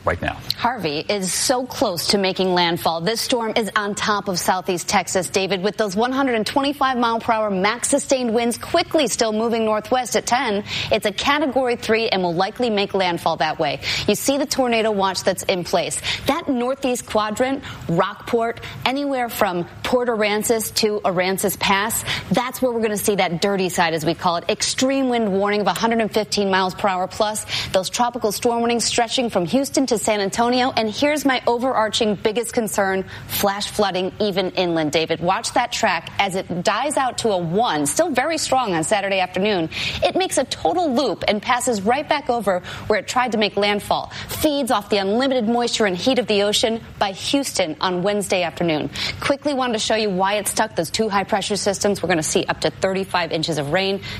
right now. Harvey is so close to making landfall. This storm is on top of southeast Texas, David, with those 125-mile-per-hour max sustained winds quickly still moving northwest at 10. It's a Category 3 and will likely make landfall that way. You see the tornado watch that's in place. That northeast quadrant, Rockport, anywhere from Port Aransas to Aransas Pass, that's where we're going to see that dirty side, as we call it. Extreme wind warning of 115 miles per hour plus. Those tropical storm warnings stretching from Houston to San Antonio. And here's my overarching biggest concern, flash flooding even inland, David. Watch that track as it dies out to a 1, still very strong on Saturday afternoon. It makes a total loop and passes right back over where it tried to make landfall. Feeds off the unlimited moisture and heat of the ocean by Houston on Wednesday afternoon. Quickly wanted to show you why it's stuck. Those two high pressure systems, we're going to see up to 35 inches of rain.